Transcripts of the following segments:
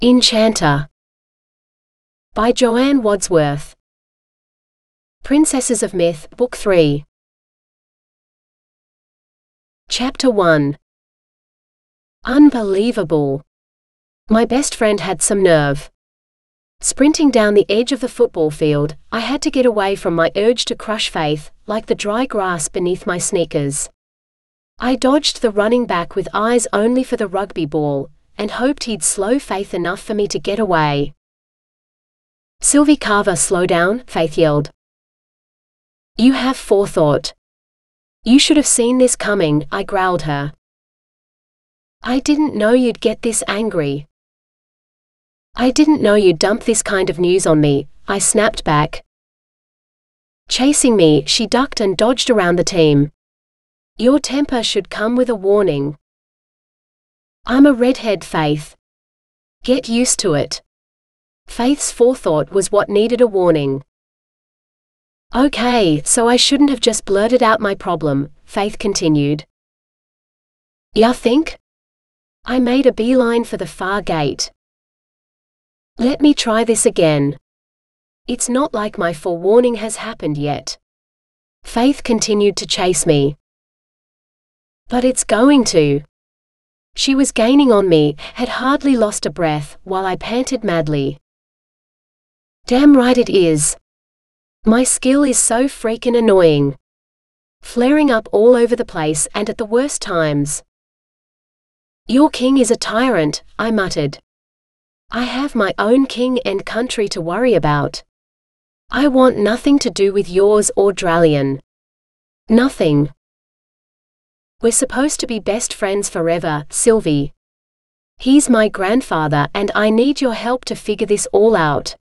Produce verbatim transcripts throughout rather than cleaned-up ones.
Enchanter by Joanne Wadsworth. Princesses of Myth, Book three. Chapter one. Unbelievable. My best friend had some nerve. Sprinting down the edge of the football field, I had to get away from my urge to crush Faith, like the dry grass beneath my sneakers. I dodged the running back with eyes only for the rugby ball, and hoped he'd slow Faith enough for me to get away. "Sylvie Carver, slow down," Faith yelled. "You have forethought. You should have seen this coming," I growled her. "I didn't know you'd get this angry." "I didn't know you'd dump this kind of news on me," I snapped back. Chasing me, she ducked and dodged around the team. "Your temper should come with a warning." "I'm a redhead, Faith. Get used to it." Faith's forethought was what needed a warning. "Okay, so I shouldn't have just blurted out my problem," Faith continued. "Ya think?" I made a beeline for the far gate. "Let me try this again. It's not like my forewarning has happened yet." Faith continued to chase me. "But it's going to." She was gaining on me, had hardly lost a breath, while I panted madly. "Damn right it is. My skill is so freakin' annoying. Flaring up all over the place and at the worst times." "Your king is a tyrant," I muttered. "I have my own king and country to worry about. I want nothing to do with yours or Dralion. Nothing. We're supposed to be best friends forever, Sylvie. He's my grandfather and I need your help to figure this all out."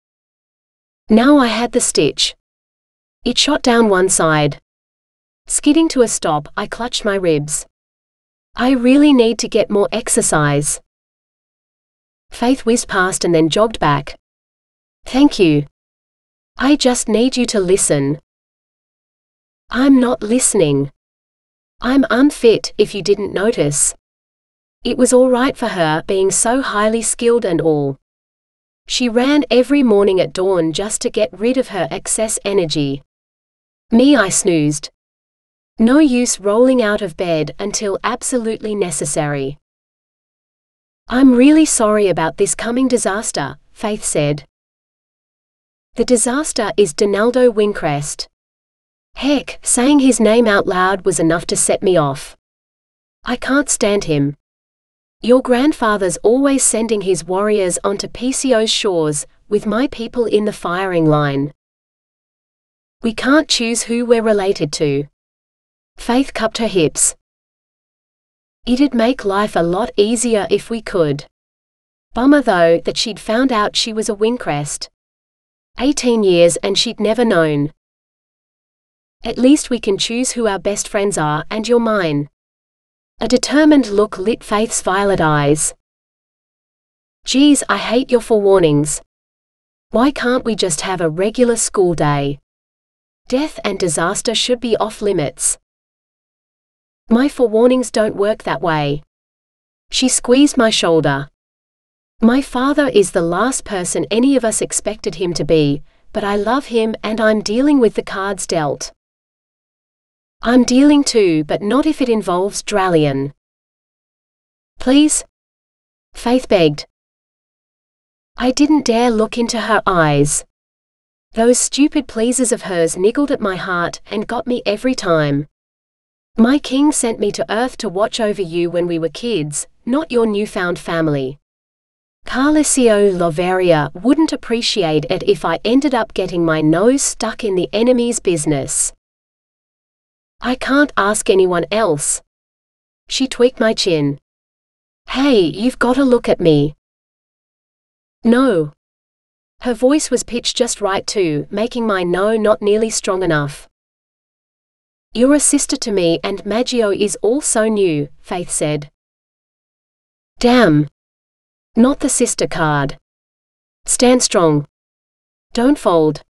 Now I had the stitch. It shot down one side. Skidding to a stop, I clutched my ribs. "I really need to get more exercise." Faith whizzed past and then jogged back. "Thank you. I just need you to listen." "I'm not listening. I'm unfit, if you didn't notice." It was all right for her, being so highly skilled and all. She ran every morning at dawn just to get rid of her excess energy. Me, I snoozed. No use rolling out of bed until absolutely necessary. "I'm really sorry about this coming disaster," Faith said. "The disaster is Donaldo Windcrest." Heck, saying his name out loud was enough to set me off. I can't stand him. Your grandfather's always sending his warriors onto P C O's shores, with my people in the firing line. We can't choose who we're related to. Faith cupped her hips. It'd make life a lot easier if we could. Bummer though that she'd found out she was a Windcrest. Eighteen years and she'd never known. At least we can choose who our best friends are, and you're mine. A determined look lit Faith's violet eyes. "Geez, I hate your forewarnings. Why can't we just have a regular school day? Death and disaster should be off limits." "My forewarnings don't work that way." She squeezed my shoulder. "My father is the last person any of us expected him to be, but I love him and I'm dealing with the cards dealt." "I'm dealing too, but not if it involves Dralion." "Please?" Faith begged. I didn't dare look into her eyes. Those stupid pleases of hers niggled at my heart and got me every time. "My king sent me to Earth to watch over you when we were kids, not your newfound family. Carlisio Loveria wouldn't appreciate it if I ended up getting my nose stuck in the enemy's business." "I can't ask anyone else." She tweaked my chin. "Hey, you've got to look at me." "No." Her voice was pitched just right too, making my no not nearly strong enough. "You're a sister to me and Maggio is all so new," Faith said. "Damn. Not the sister card. Stand strong. Don't fold."